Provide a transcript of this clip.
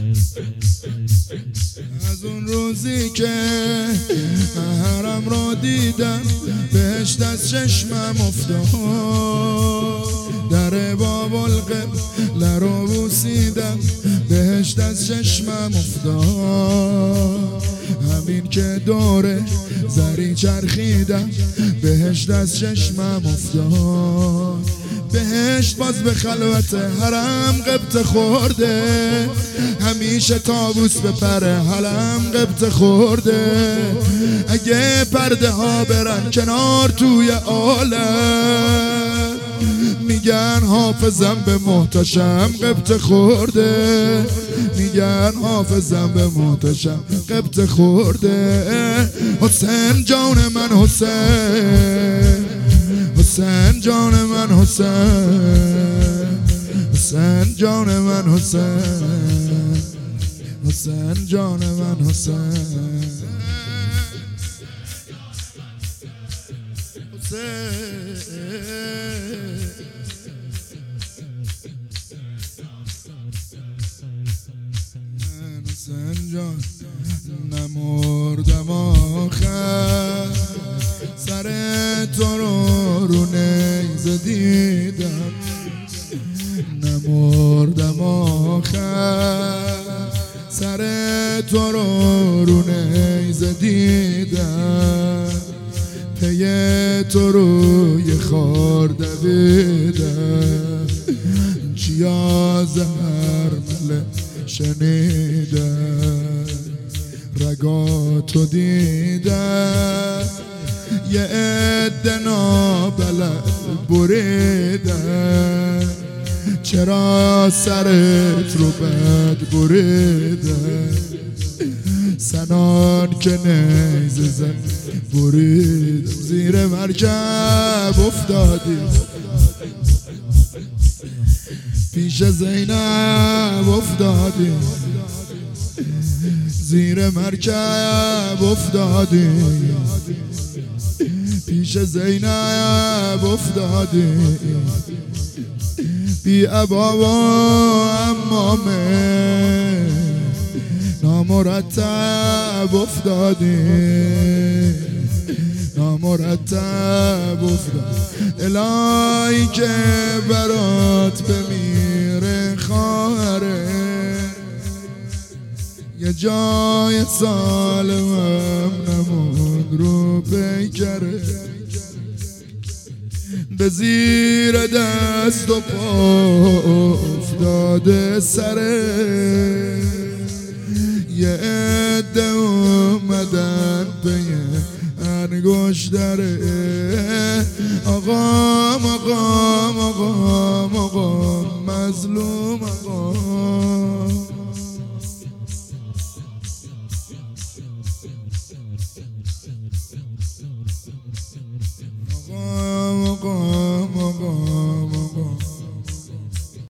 از اون روزی که حرم را دیدم بهشت از چشمم افتاد، در باب القبله رو بوسیدم بهشت از چشمم افتاد، همین که دوره زری چرخیدم بهشت از چشمم افتاد. بهشت باز به خلوت حرم قبط خورده، همیشه طاووس به پر حرم قبط خورده. اگه پرده ها برن کنار توی عالم، میگن حافظم به محتشم قبط خورده، میگن حافظم به محتشم قبط خورده. حسین جان من حسین، حسین جان من حسین، حسین جان من حسین، حسین جان من حسین، حسین جان. نمردم آخر سر تو رو نیزه دیدم، نمردم آخر سر تو رو نیزه دیدم، پی تو روی خار دویدم، چیا زهر مله شنیدم، رگاتو دیدم، یه عده نابلد بریدن، چرا سرت رو بد بریدن، سنان که نیزه زن بریدن. زیر مرکب افتادی پیش زینب افتادی، زیر مرکب افتادی پیش زینب افتادی، بی عبا و عمامه نامرتب افتادی، نامرتب افتاد. الهی که برات بمیره خواهره، یه جای سالمم نمون رو پیکره، به زیر دست و پا افتاده سره، یه عده اومدن پیه انگشتره. آقام آقام آقام آقام مظلوم آقام،